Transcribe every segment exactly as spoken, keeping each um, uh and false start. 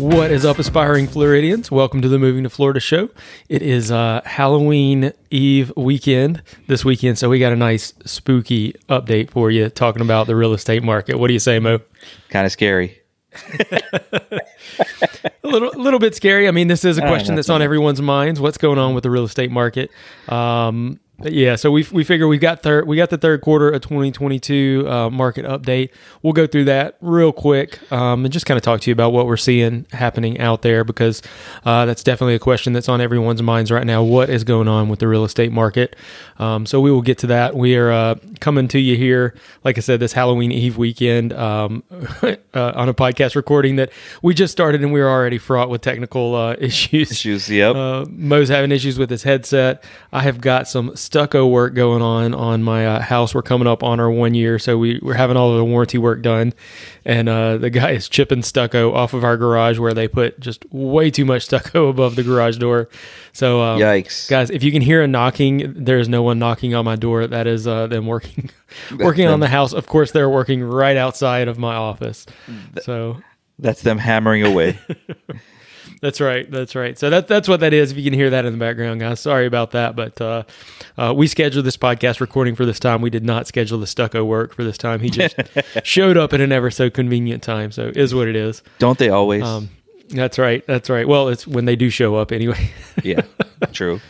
What is up, aspiring Floridians? Welcome to the Moving to Florida show. It is uh, Halloween Eve weekend this weekend, so we got a nice spooky update for you talking about the real estate market. What do you say, Mo? Kind of scary. a little, little bit scary. I mean, this is a question that's on everyone's minds. What's going on with the real estate market? Um, Yeah, so we we figure we got third we got the third quarter of twenty twenty-two uh, market update. We'll go through that real quick um, and just kind of talk to you about what we're seeing happening out there, because uh, that's definitely a question that's on everyone's minds right now. What is going on with the real estate market? Um, so we will get to that. We are uh, coming to you here, like I said, this Halloween Eve weekend um, uh, on a podcast recording that we just started, and we were already fraught with technical uh, issues. Issues, yep. Uh, Mo's having issues with his headset. I have got some stucco work going on on my uh, house. We're coming up on our one year, so we, we're having all of the warranty work done, and uh, the guy is chipping stucco off of our garage where they put just way too much stucco above the garage door. So um, yikes, guys, if you can hear a knocking, there is no one knocking on my door. That is uh, them working working on the house. Of course, they're working right outside of my office. So that's them hammering away. That's right. That's right. So that, that's what that is. If you can hear that in the background, guys, sorry about that. But uh, uh, we scheduled this podcast recording for this time. We did not schedule the stucco work for this time. He just showed up at an ever so convenient time. So it is what it is. Don't they always? Um, that's right. That's right. Well, it's when they do show up anyway. Yeah, true.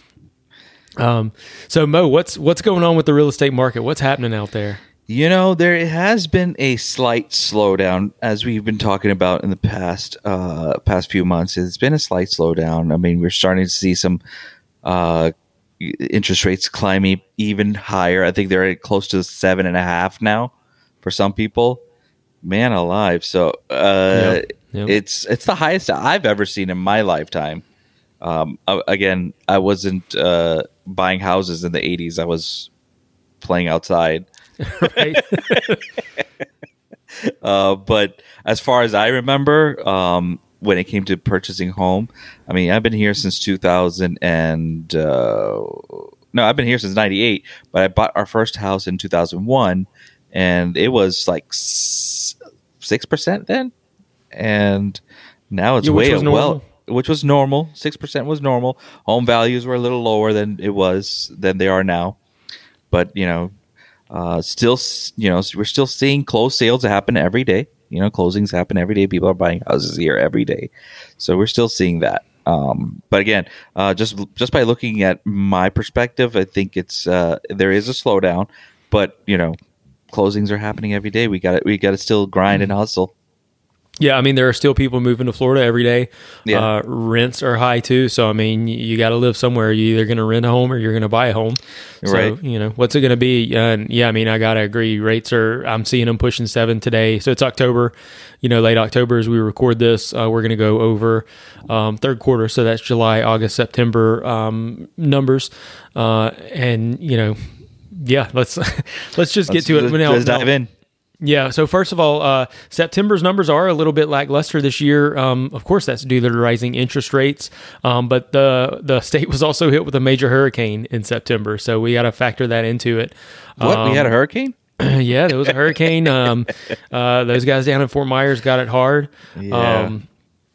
Um, so Mo, what's what's going on with the real estate market? What's happening out there? You know, there has been a slight slowdown, as we've been talking about in the past uh, past few months. It's been a slight slowdown. I mean, we're starting to see some uh, interest rates climbing even higher. I think they're at close to seven and a half now for some people. Man alive! So uh, yep. Yep. it's it's the highest I've ever seen in my lifetime. Um, again, I wasn't uh, buying houses in the eighties. I was playing outside. Right. uh, but as far as I remember, um, when it came to purchasing home, I mean, I've been here since two thousand and uh, no, I've been here since ninety-eight. But I bought our first house in two thousand one, and it was like six percent then, and now it's yeah, way was well, which was normal. Six percent was normal. Home values were a little lower than it was than they are now, but you know. Uh, still, you know, we're still seeing closed sales happen every day. You know, closings happen every day. People are buying houses here every day, so we're still seeing that. Um, but again, uh, just just by looking at my perspective, I think it's uh, there is a slowdown. But you know, closings are happening every day. We got we got to still grind and hustle. Yeah, I mean, there are still people moving to Florida every day. Yeah. Uh, rents are high too, so I mean, you, you got to live somewhere. You're either going to rent a home or you're going to buy a home. So, right. you know, what's it going to be? Uh, and yeah, I mean, I got to agree. Rates are, I'm seeing them pushing seven today. So it's October, you know, late October as we record this. Uh, we're going to go over um, third quarter. So that's July, August, September um, numbers. Uh, and, you know, yeah, let's let's just let's, get to it. Let's, now, let's dive now, in. Yeah. So first of all, uh, September's numbers are a little bit lackluster this year. Um, of course, that's due to the rising interest rates. Um, but the the state was also hit with a major hurricane in September, so we got to factor that into it. What? Um, we had a hurricane? Yeah, there was a hurricane. Um, uh, those guys down in Fort Myers got it hard. Yeah. Um,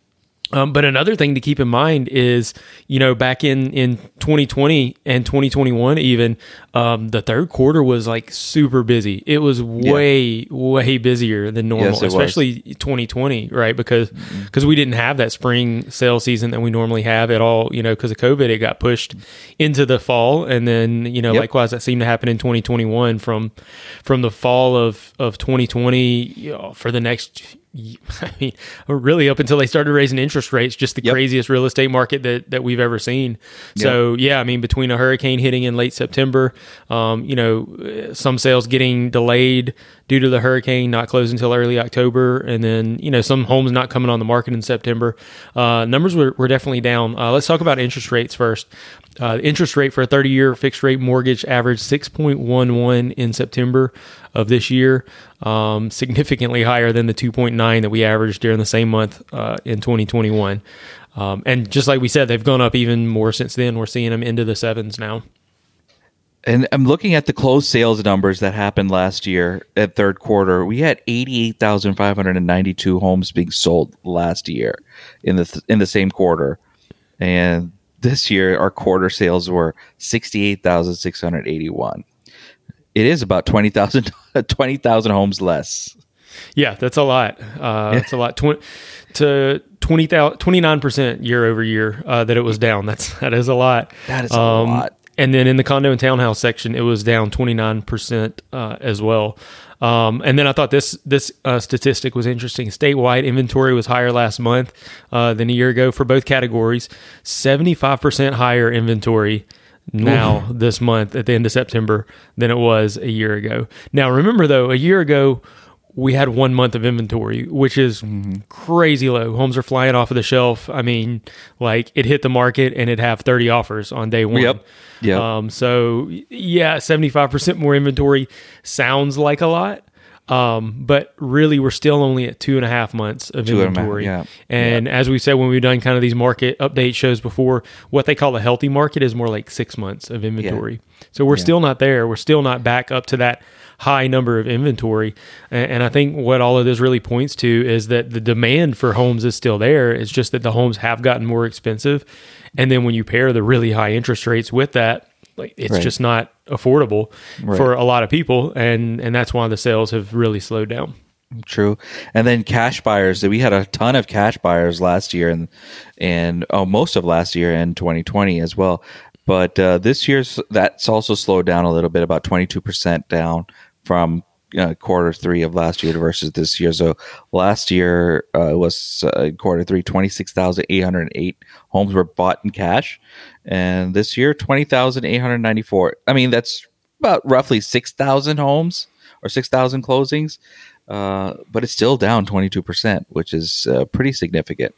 Um, but another thing to keep in mind is, you know, back in, in twenty twenty and twenty twenty-one, even um, the third quarter was like super busy. It was way, yeah. way busier than normal, yes, especially was. twenty twenty, right? Because because mm-hmm. we didn't have that spring sales season that we normally have at all, you know, because of COVID, it got pushed into the fall. And then, you know, yep. likewise, that seemed to happen in twenty twenty-one from from the fall of, of twenty twenty you know, for the next I mean, really up until they started raising interest rates, just the yep. craziest real estate market that, that we've ever seen. Yep. So, yeah, I mean, between a hurricane hitting in late September, um, you know, some sales getting delayed due to the hurricane, not closing until early October, and then, you know, some homes not coming on the market in September. Uh, numbers were, were definitely down. Uh, let's talk about interest rates first. Uh, interest rate for a thirty-year fixed rate mortgage averaged six point one one in September of this year, um, significantly higher than the two point nine that we averaged during the same month uh, in twenty twenty-one. Um, and just like we said, they've gone up even more since then. We're seeing them into the sevens now. And I'm looking at the closed sales numbers that happened last year at third quarter. We had eighty-eight thousand five hundred ninety-two homes being sold last year in the th- in the same quarter. And this year, our quarter sales were sixty-eight thousand six hundred eighty-one. It is about twenty thousand twenty thousand homes less. Yeah, that's a lot. Uh, that's a lot. twenty to twenty thousand, twenty-nine percent year over year uh, that it was down. That's, that is a lot. That is a um, lot. And then in the condo and townhouse section, it was down twenty-nine percent uh, as well. Um, and then I thought this this uh, statistic was interesting. Statewide inventory was higher last month uh, than a year ago for both categories. seventy-five percent higher inventory now Ooh. this month at the end of September than it was a year ago. Now, remember, though, a year ago, we had one month of inventory, which is mm-hmm. crazy low. Homes are flying off of the shelf. I mean, like it hit the market and it'd have thirty offers on day one. Yep. Yep. Um, so yeah, seventy-five percent more inventory sounds like a lot. Um, but really we're still only at two and a half months of two inventory. And, yeah. and yeah. as we said, when we've done kind of these market update shows before, what they call a healthy market is more like six months of inventory. Yeah. So we're yeah. still not there. We're still not back up to that high number of inventory. And, and I think what all of this really points to is that the demand for homes is still there. It's just that the homes have gotten more expensive. And then when you pair the really high interest rates with that, like it's right. just not affordable right. for a lot of people. And, and that's why the sales have really slowed down. True. And then cash buyers, we had a ton of cash buyers last year and, and oh, most of last year and twenty twenty as well. But uh, this year's, that's also slowed down a little bit, about twenty-two percent down from uh, quarter three of last year versus this year. So last year uh, was uh, quarter three, twenty-six thousand eight hundred eight homes were bought in cash. And this year, twenty thousand eight hundred ninety-four. I mean, that's about roughly six thousand homes or six thousand closings. Uh, but it's still down twenty-two percent, which is uh, pretty significant.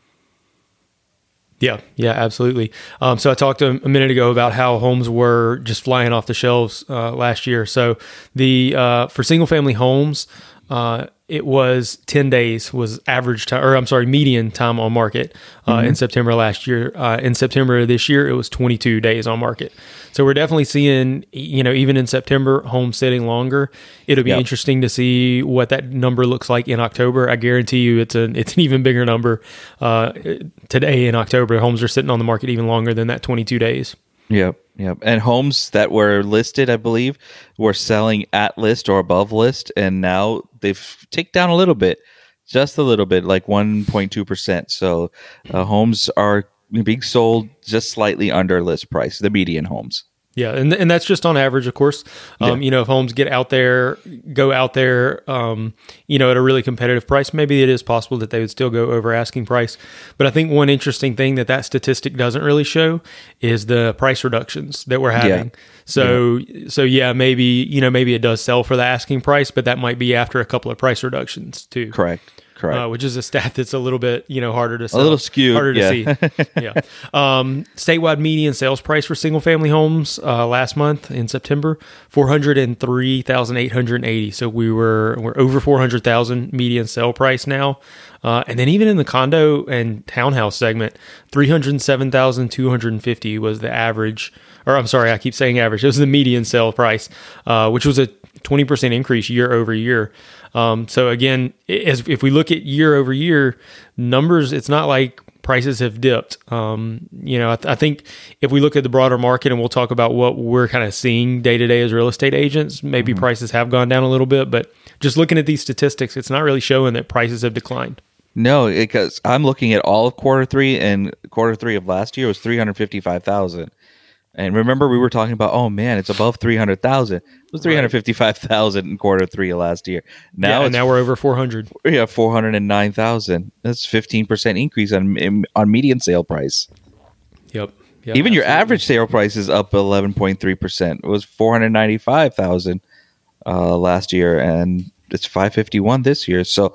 Yeah, yeah, absolutely. Um, so I talked a, a minute ago about how homes were just flying off the shelves uh, last year. So the uh, for single family homes, uh, it was ten days was average time, or I'm sorry, median time on market uh, mm-hmm. in September last year. Uh, in September of this year, it was twenty-two days on market. So we're definitely seeing, you know, even in September, homes sitting longer. It'll be yep. interesting to see what that number looks like in October. I guarantee you, it's an it's an even bigger number uh, today in October. Homes are sitting on the market even longer than that twenty-two days. Yep, yep. And homes that were listed, I believe, were selling at list or above list, and now they've ticked down a little bit, just a little bit, like one point two percent. So uh, homes are being sold just slightly under list price, the median homes. Yeah, and and that's just on average, of course. Um, yeah. You know, if homes get out there, go out there, um, you know, at a really competitive price, maybe it is possible that they would still go over asking price. But I think one interesting thing that that statistic doesn't really show is the price reductions that we're having. Yeah. So, yeah. so yeah, maybe, you know, maybe it does sell for the asking price, but that might be after a couple of price reductions too. Correct. Correct. Uh, which is a stat that's a little bit, you know, harder to sell. A little skewed. Harder yeah. to see. yeah. Um, statewide median sales price for single family homes uh, last month in September, four hundred three thousand eight hundred eighty. So we were we're over four hundred thousand median sale price now. Uh, and then even in the condo and townhouse segment, three hundred seven thousand two hundred fifty was the average, or I'm sorry, I keep saying average. It was the median sale price, uh, which was a twenty percent increase year over year. Um, so again, as if we look at year over year numbers, it's not like prices have dipped. Um, you know, I, th- I think if we look at the broader market, and we'll talk about what we're kind of seeing day to day as real estate agents, maybe mm-hmm. prices have gone down a little bit, but just looking at these statistics, it's not really showing that prices have declined. No, because I'm looking at all of quarter three, and quarter three of last year was three hundred fifty-five thousand. And remember, we were talking about, oh man, it's above three hundred thousand. It was three hundred fifty-five thousand in quarter three of last year. Now, yeah, it's, and now we're over four hundred. Yeah, four hundred nine thousand. That's fifteen percent increase on on median sale price. Yep. Even yep absolutely. Your average sale price is up eleven point three percent. It was four hundred ninety-five thousand uh, last year, and it's five fifty-one this year. So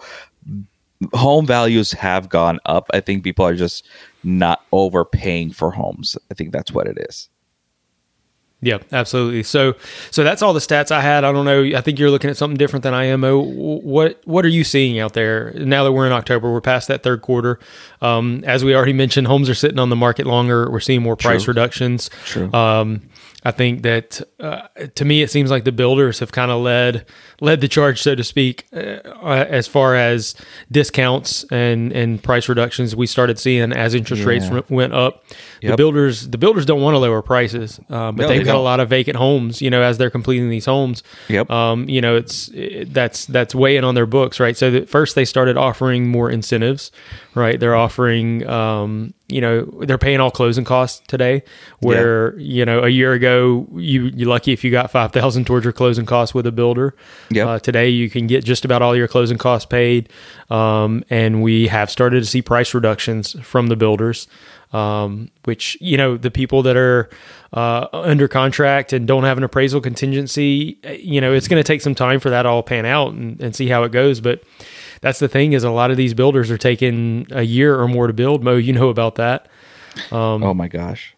home values have gone up. I think people are just not overpaying for homes. I think that's what it is. Yeah, absolutely. So, so that's all the stats I had. I don't know. I think you're looking at something different than I am. Oh, what what are you seeing out there now that we're in October? We're past that third quarter. Um, as we already mentioned, homes are sitting on the market longer. We're seeing more price True. reductions. True. Um, I think that uh, to me, it seems like the builders have kind of led led the charge, so to speak, uh, as far as discounts and, and price reductions we started seeing as interest Yeah. rates r- went up. Yep. The builders the builders don't want to lower prices, uh, but No, they've they got don't. a lot of vacant homes. You know, as they're completing these homes, Yep. um, you know, it's it, that's that's weighing on their books, right? So that first they started offering more incentives, right? They're offering. Um, you know, they're paying all closing costs today, where, you know, a year ago, you, you're lucky if you got five thousand towards your closing costs with a builder. Yep. Uh, today, you can get just about all your closing costs paid. Um, and we have started to see price reductions from the builders, um, which, you know, the people that are uh, under contract and don't have an appraisal contingency, you know, it's going to take some time for that all pan out and, and see how it goes. But that's the thing, is a lot of these builders are taking a year or more to build. Mo, you know about that. Um, oh my gosh.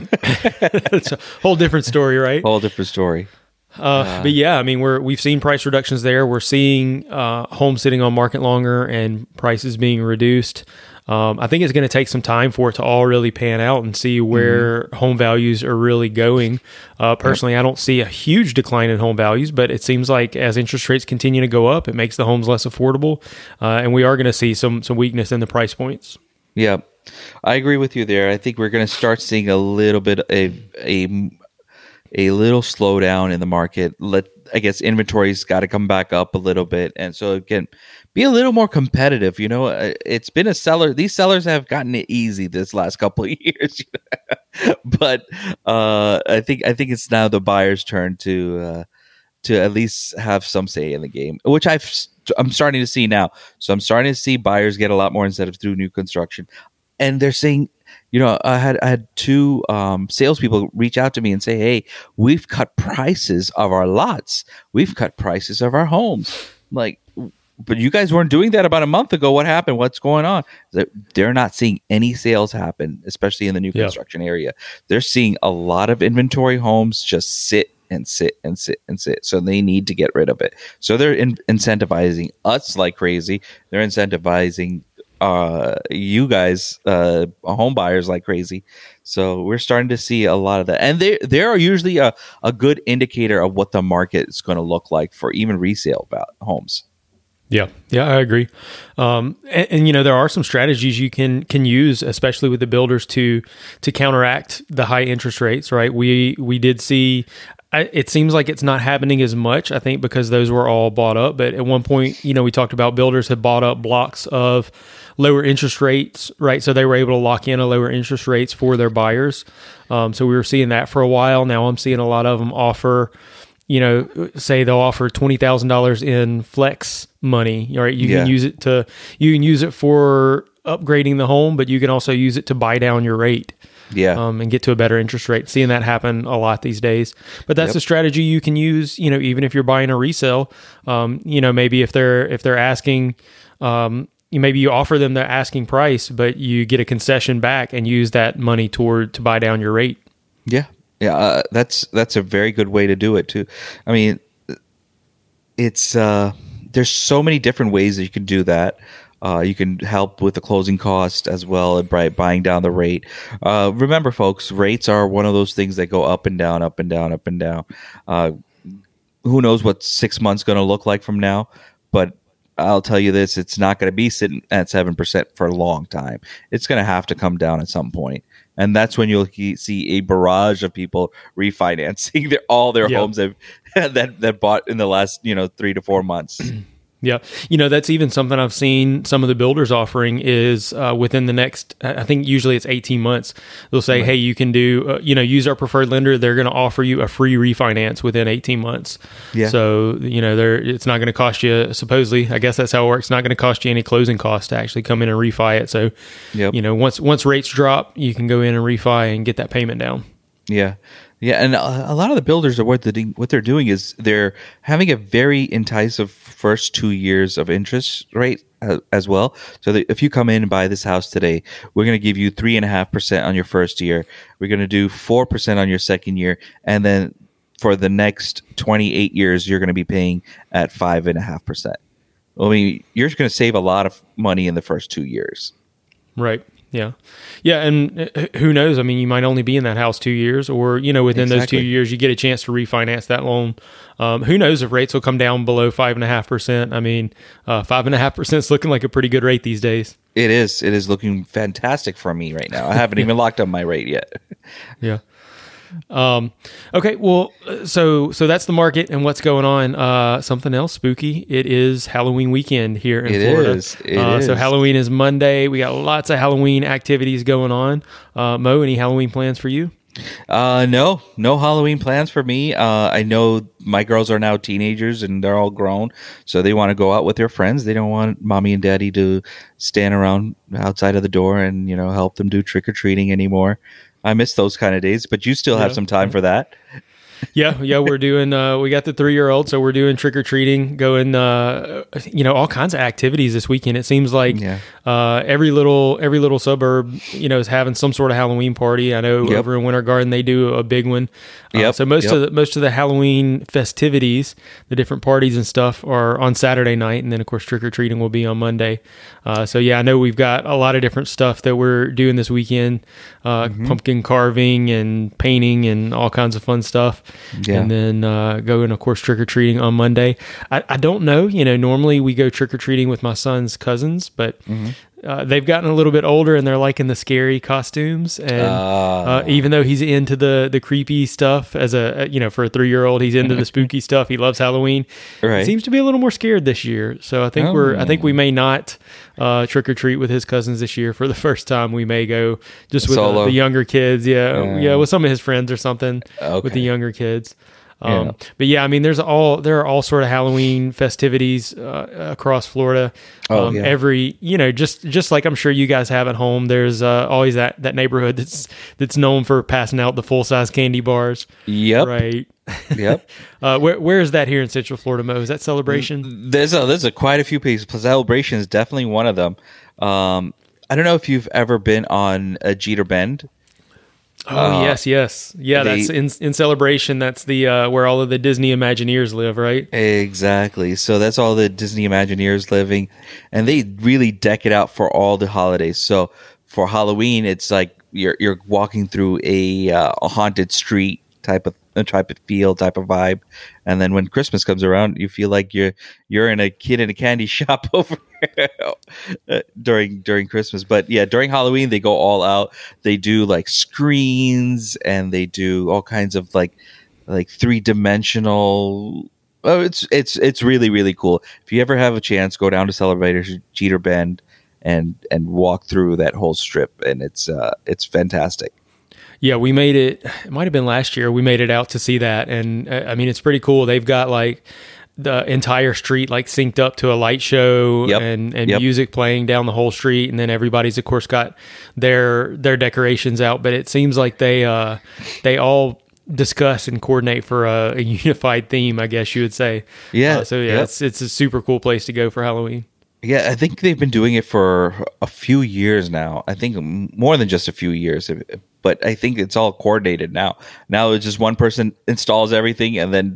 It's a whole different story, right? Whole different story. Uh, but yeah, I mean, we're we've seen price reductions there. We're seeing uh, homes sitting on market longer and prices being reduced. Um, I think it's going to take some time for it to all really pan out and see where mm-hmm. home values are really going. Uh, personally, yep. I don't see a huge decline in home values, but it seems like as interest rates continue to go up, it makes the homes less affordable, uh, and we are going to see some some weakness in the price points. Yeah, I agree with you there. I think we're going to start seeing a little bit of a a a little slowdown in the market. Let I guess inventory's got to come back up a little bit, and so again, be a little more competitive. You know, it's been a seller. These sellers have gotten it easy this last couple of years, but uh, I think I think it's now the buyer's turn to uh, to at least have some say in the game, which I've I'm starting to see now. So I'm starting to see buyers get a lot more incentive through new construction, and they're saying, you know, I had I had two um, salespeople reach out to me and say, "Hey, we've cut prices of our lots. We've cut prices of our homes." I'm like, but you guys weren't doing that about a month ago. What happened? What's going on? They're not seeing any sales happen, especially in the new yeah. construction area. They're seeing a lot of inventory homes just sit and sit and sit and sit. So they need to get rid of it. So they're in- incentivizing us like crazy. They're incentivizing uh, you guys, uh, home buyers like crazy. So we're starting to see a lot of that. And they they are usually a, a good indicator of what the market is going to look like for even resale homes. Yeah, yeah, I agree. Um, and, and you know, there are some strategies you can can use, especially with the builders, to to counteract the high interest rates. Right? We we did see. I, it seems like it's not happening as much, I think, because those were all bought up. But at one point, you know, we talked about builders had bought up blocks of lower interest rates, right? So they were able to lock in a lower interest rates for their buyers. Um, so we were seeing that for a while. Now I'm seeing a lot of them offer, you know, say they'll offer twenty thousand dollars in flex money, right? You yeah. can use it to, you can use it for upgrading the home, but you can also use it to buy down your rate. Yeah. Um, and get to a better interest rate. Seeing that happen a lot these days. But that's Yep. a strategy you can use, you know, even if you're buying a resale. Um, you know, maybe if they're if they're asking, um, you maybe you offer them the asking price, but you get a concession back and use that money toward to buy down your rate. Yeah. Yeah, uh, that's that's a very good way to do it too. I mean, it's uh, there's so many different ways that you can do that. Uh, you can help with the closing cost as well and by buying down the rate. Uh, remember, folks, rates are one of those things that go up and down, up and down, up and down. Uh, who knows what six months going to look like from now? But I'll tell you this: it's not going to be sitting at seven percent for a long time. It's going to have to come down at some point. And that's when you'll see a barrage of people refinancing their, all their yep. homes that, that that bought in the last you know three to four months. Yeah. You know, that's even something I've seen some of the builders offering is uh, within the next, I think usually it's eighteen months. They'll say, right. hey, you can do, uh, you know, use our preferred lender. They're going to offer you a free refinance within eighteen months. Yeah. So, you know, they're, it's not going to cost you, supposedly, I guess that's how it works. It's not going to cost you any closing costs to actually come in and refi it. So, yep. you know, once, once rates drop, you can go in and refi and get that payment down. Yeah. Yeah, and a lot of the builders are what they're, what they're doing is they're having a very enticing first two years of interest rate as well. So that if you come in and buy this house today, we're going to give you three and a half percent on your first year. We're going to do four percent on your second year, and then for the next twenty-eight years, you're going to be paying at five and a half percent. I mean, you're going to save a lot of money in the first two years. Right. Yeah. Yeah. And uh, who knows? I mean, you might only be in that house two years or, you know, within exactly. those two years, you get a chance to refinance that loan. Um, who knows if rates will come down below five and a half percent. I mean, uh, five and a half percent is looking like a pretty good rate these days. It is. It is looking fantastic for me right now. I haven't even locked up my rate yet. Yeah. Um, okay, well, so so that's the market and what's going on. Uh, something else spooky. It is Halloween weekend here in it Florida. Is. It uh, is. So Halloween is Monday. We got lots of Halloween activities going on. Uh, Mo, any Halloween plans for you? Uh, no, no Halloween plans for me. Uh, I know my girls are now teenagers and they're all grown, so they want to go out with their friends. They don't want mommy and daddy to stand around outside of the door and, you know, help them do trick or treating anymore. I miss those kind of days, but you still have yeah. some time for that. Yeah, yeah, we're doing. Uh, we got the three-year-old, so we're doing trick or treating, going, uh, you know, all kinds of activities this weekend. It seems like yeah. uh, every little every little suburb, you know, is having some sort of Halloween party. I know yep. over in Winter Garden they do a big one. Uh, yep. So most yep. of the, most of the Halloween festivities, the different parties and stuff, are on Saturday night, and then of course trick or treating will be on Monday. Uh, so yeah, I know we've got a lot of different stuff that we're doing this weekend, uh, mm-hmm. pumpkin carving and painting and all kinds of fun stuff. Yeah. And then uh, going, of course, trick-or-treating on Monday. I, I don't know. You know, normally we go trick-or-treating with my son's cousins, but mm-hmm. uh, they've gotten a little bit older and they're liking the scary costumes. And uh, uh, even though he's into the, the creepy stuff as a, you know, for a three-year-old, he's into the spooky stuff. He loves Halloween. Right. He seems to be a little more scared this year. So I think oh. we're, I think we may not uh, trick-or-treat with his cousins this year for the first time. We may go just with the, the younger kids. Yeah, yeah. Yeah. With some of his friends or something okay. with the younger kids. Um, yeah. But yeah, I mean, there's all there are all sort of Halloween festivities uh, across Florida. Um, oh, yeah. Every you know, just just like I'm sure you guys have at home. There's uh, always that, that neighborhood that's that's known for passing out the full size candy bars. Yep. Right. Yep. uh, where where is that here in Central Florida, Mo? Is that Celebration? There's a there's a quite a few places. Celebration is definitely one of them. Um, I don't know if you've ever been on a Jeter Bend. Oh uh, yes, yes, yeah. They, that's in in Celebration. That's the uh, where all of the Disney Imagineers live, right? Exactly. So that's all the Disney Imagineers living, and they really deck it out for all the holidays. So for Halloween, it's like you're you're walking through a, uh, a haunted street type of a type of feel, type of vibe, and then when Christmas comes around, you feel like you're you're in a kid in a candy shop over uh, during during Christmas. But yeah, during Halloween they go all out. They do like screens and they do all kinds of like like three dimensional. Oh, it's it's it's really really cool. If you ever have a chance, go down to Celebration Jeter Bend and and walk through that whole strip, and it's uh, it's fantastic. Yeah, we made it, it might have been last year, we made it out to see that. And uh, I mean, it's pretty cool. They've got like the entire street like synced up to a light show yep. and, and yep. music playing down the whole street. And then everybody's of course got their, their decorations out, but it seems like they, uh, they all discuss and coordinate for a, a unified theme, I guess you would say. Yeah. Uh, so yeah, yep. it's, it's a super cool place to go for Halloween. Yeah, I think they've been doing it for a few years now. I think more than just a few years, but I think it's all coordinated now. Now it's just one person installs everything, and then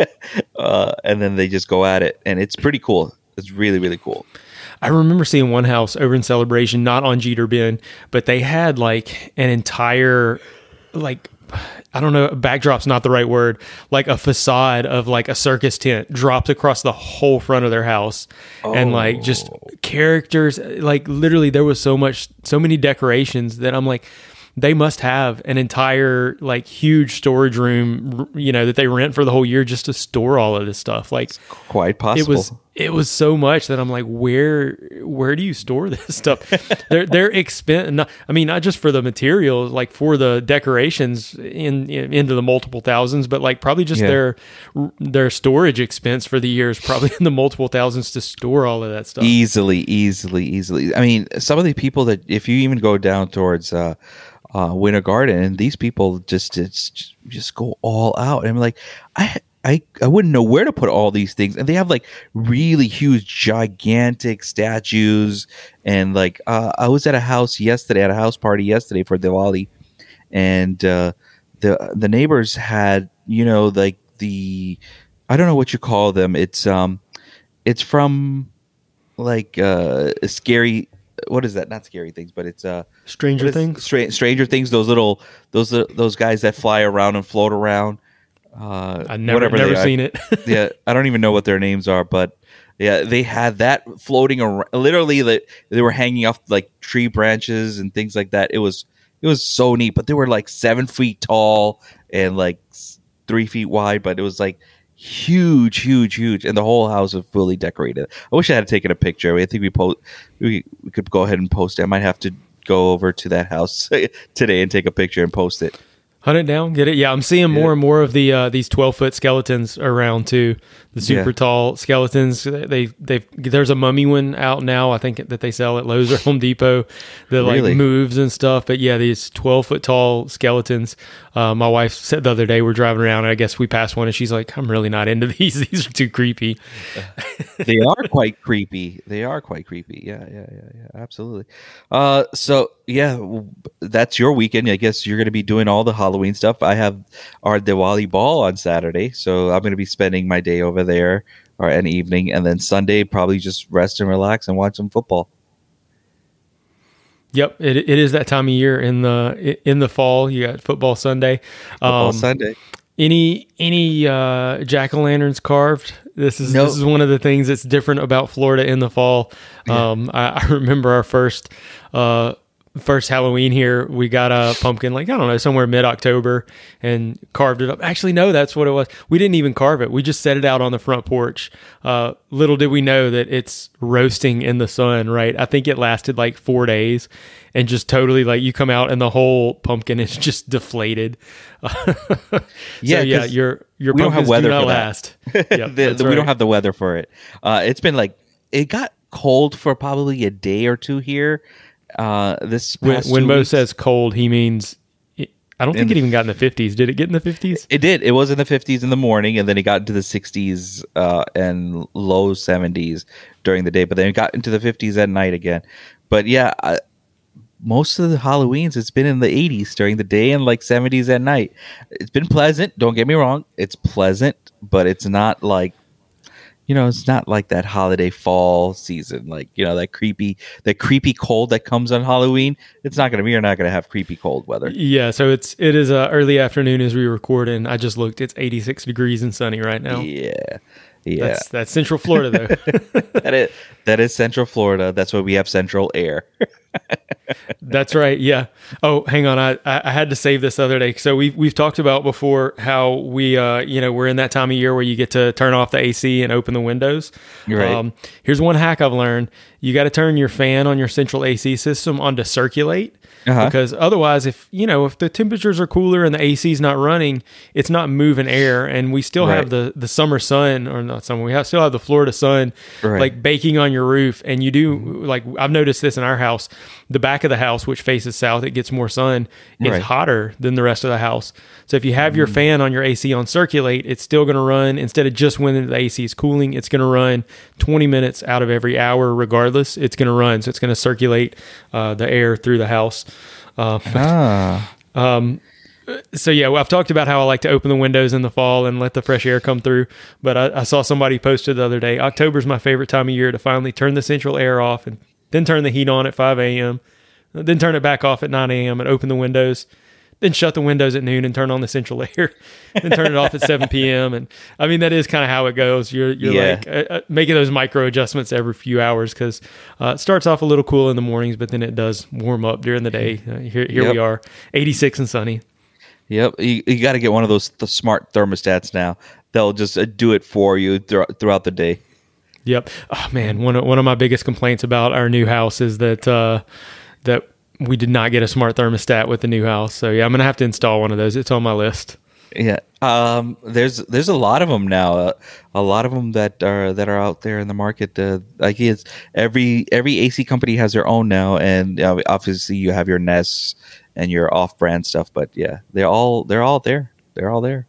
uh, and then they just go at it, and it's pretty cool. It's really really cool. I remember seeing one house over in Celebration, not on Jeter Bend, but they had like an entire like. I don't know, backdrop's not the right word, like a facade of like a circus tent dropped across the whole front of their house. Oh. And like just characters, like literally there was so much, so many decorations that I'm like, they must have an entire like huge storage room, you know, that they rent for the whole year just to store all of this stuff. Like it's quite possible. It was it was so much that I'm like, where where do you store this stuff? they're they're expen- I mean, not just for the materials, like for the decorations in, in into the multiple thousands, but like probably just yeah. their their storage expense for the year is probably in the multiple thousands to store all of that stuff. Easily, easily, easily. I mean, some of the people that if you even go down towards uh Uh, Winter Garden, and these people just it's, just go all out. And I'm like, I, I I wouldn't know where to put all these things. And they have like really huge, gigantic statues. And like, uh, I was at a house yesterday, at a house party yesterday for Diwali, and uh, the the neighbors had, you know, like the I don't know what you call them. It's um, it's from like uh, a scary. what is that? Not Scary Things, but it's uh Stranger what is- Things. Stra- Stranger Things. Those little those uh, those guys that fly around and float around. Uh, I've never whatever never they are. seen it. Yeah, I don't even know what their names are, but yeah, they had that floating around. Literally, they, they were hanging off like tree branches and things like that. It was it was so neat, but they were like seven feet tall and like s- three feet wide. But it was like huge, huge, huge, and the whole house was fully decorated. I wish I had taken a picture. I think we post we, we could go ahead and post it. I might have to go over to that house today and take a picture and post it. Hunt it down, get it. Yeah, I'm seeing more Yeah. and more of the uh, these twelve foot skeletons around too. The super Yeah. tall skeletons. They they there's a mummy one out now. I think that they sell at Lowe's or Home Depot that like Really? moves and stuff. But yeah, these twelve foot tall skeletons. Uh, my wife said the other day we're driving around. And I guess we passed one, and she's like, "I'm really not into these. These are too creepy." They are quite creepy. They are quite creepy. Yeah, yeah, yeah, yeah. Absolutely. Uh, so yeah, w- that's your weekend. I guess you're going to be doing all the Halloween stuff. I have our Diwali ball on Saturday, so I'm going to be spending my day over there or an evening, and then Sunday probably just rest and relax and watch some football. Yep, it it is that time of year in the in the fall. You got football Sunday. Football Um, Sunday. Any any uh, jack o' lanterns carved? This is No. this is one of the things that's different about Florida in the fall. Um, I, I remember our first uh, first Halloween here. We got a pumpkin, like I don't know, somewhere mid October, and carved it up. Actually, no, that's what it was. We didn't even carve it. We just set it out on the front porch. Uh, little did we know that it's roasting in the sun. Right? I think it lasted like four days. And just totally like you come out and the whole pumpkin is just deflated. so Yeah, yeah, 'cause your your we don't have pumpkins weather do not for that. last. Yep, The- that's the- We right. don't have the weather for it. Uh, it's been like it got cold for probably a day or two here. Uh, this when, past when two Mo weeks. says cold, he means it, I don't think In it the- even got in the fifties. Did it get in the fifties? It did. It was in the fifties in the morning, and then it got into the sixties uh, and low seventies during the day. But then it got into the fifties at night again. But yeah, I, most of the Halloweens, it's been in the eighties during the day and like seventies at night. It's been pleasant. Don't get me wrong. It's pleasant, but it's not like, you know, it's not like that holiday fall season. Like, you know, that creepy, that creepy cold that comes on Halloween. It's not going to be, you're not going to have creepy cold weather. Yeah, so it's it is uh, early afternoon as we record, and I just looked. It's eighty-six degrees and sunny right now. Yeah. Yeah. That's that's Central Florida though. that is that is Central Florida. That's why we have central air. That's right. Yeah. Oh, hang on. I, I had to save this the other day. So we've we've talked about before how we uh you know we're in that time of year where you get to turn off the A C and open the windows. Right. Um, here's one hack I've learned. You got to turn your fan on your central A C system on to circulate. Uh-huh. Because otherwise, if you know if the temperatures are cooler and the A C is not running, it's not moving air, and we still Right. have the, the summer sun, or not summer. We have, still have the Florida sun, Right. like baking on your roof. And you do like I've noticed this in our house. The back of the house, which faces south, it gets more sun. It's Right. hotter than the rest of the house. So if you have your fan on your A C on circulate, it's still going to run instead of just when the A C is cooling. It's going to run twenty minutes out of every hour, regardless. It's going to run, so it's going to circulate uh, the air through the house. Uh, Ah. so yeah, well, I've talked about how I like to open the windows in the fall and let the fresh air come through. But I, I saw somebody posted the other day, October's my favorite time of year to finally turn the central air off and then turn the heat on at five a.m., then turn it back off at nine a.m. and open the windows, then shut the windows at noon and turn on the central air, then turn it off at seven p.m. And I mean, that is kind of how it goes. You're, you're Yeah. like uh, uh, making those micro adjustments every few hours because uh, it starts off a little cool in the mornings, but then it does warm up during the day. Uh, here here Yep. we are, eighty-six and sunny. Yep. You, you got to get one of those the smart thermostats now. They'll just uh, do it for you thro- throughout the day. Yep. Oh man, one of, one of my biggest complaints about our new house is that uh, that we did not get a smart thermostat with the new house. So yeah, I'm gonna have to install one of those. It's on my list. Yeah. Um. There's there's a lot of them now. Uh, a lot of them that are that are out there in the market. Uh, like it's every every A C company has their own now, and uh, obviously you have your Nest and your off-brand stuff. But yeah, they're all they're all there. They're all there.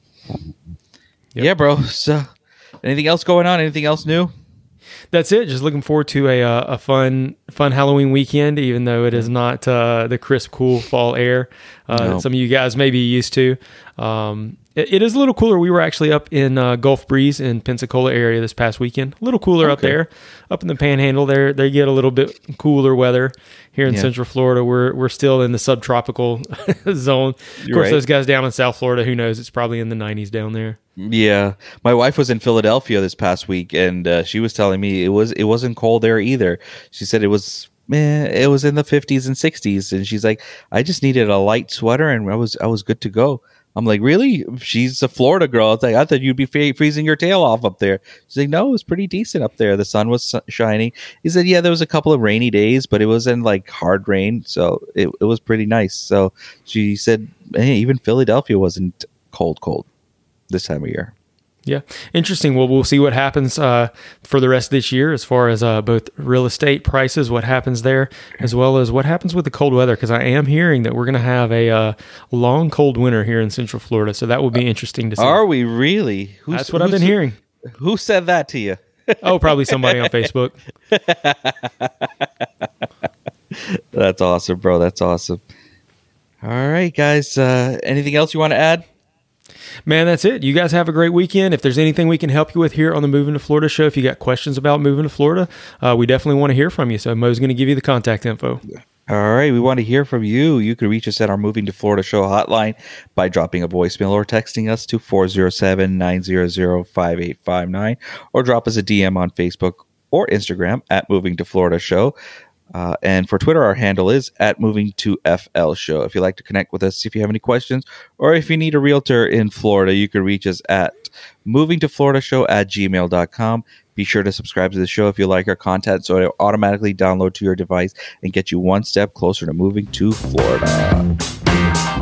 Yep. Yeah, bro. So, anything else going on? Anything else new? That's it. Just looking forward to a uh, a fun fun Halloween weekend, even though it is not uh, the crisp, cool fall air uh, No. that some of you guys may be used to. Um, it, it is a little cooler. We were actually up in uh, Gulf Breeze in Pensacola area this past weekend. A little cooler okay. up there, up in the Panhandle. There, they get a little bit cooler weather. Here in yeah. Central Florida, we're we're still in the subtropical zone. Of You're course, right. those guys down in South Florida, who knows? It's probably in the nineties down there. Yeah, my wife was in Philadelphia this past week, and uh, she was telling me it was it wasn't cold there either. She said it was. Man, it was in the fifties and sixties, and she's like, I just needed a light sweater, and I was I was good to go. I'm like, really? She's a Florida girl. It's like, I thought you'd be f- freezing your tail off up there. She's like, no, it was pretty decent up there. The sun was su- shining. He said, yeah, there was a couple of rainy days, but it wasn't like hard rain, so it it was pretty nice. So she said, hey, even Philadelphia wasn't cold, cold this time of year. Yeah. Interesting. Well, we'll see what happens uh, for the rest of this year as far as uh, both real estate prices, what happens there, as well as what happens with the cold weather, because I am hearing that we're going to have a uh, long, cold winter here in Central Florida. So that will be interesting to see. Are we really? Who's, That's what I've been hearing. Who said that to you? Oh, probably somebody on Facebook. That's awesome, bro. That's awesome. All right, guys. Uh, anything else you want to add? Man, that's it. You guys have a great weekend. If there's anything we can help you with here on the Moving to Florida show, if you got questions about moving to Florida, uh, we definitely want to hear from you. So Mo's going to give you the contact info. All right. We want to hear from you. You can reach us at our Moving to Florida show hotline by dropping a voicemail or texting us to four oh seven, nine hundred, five eight five nine or drop us a D M on Facebook or Instagram at Moving to Florida show. Uh, and for Twitter, our handle is at Moving to F L Show. If you'd like to connect with us, if you have any questions, or if you need a realtor in Florida, you can reach us at moving to florida show at gmail dot com. Be sure to subscribe to the show if you like our content, so it'll automatically download to your device and get you one step closer to moving to Florida.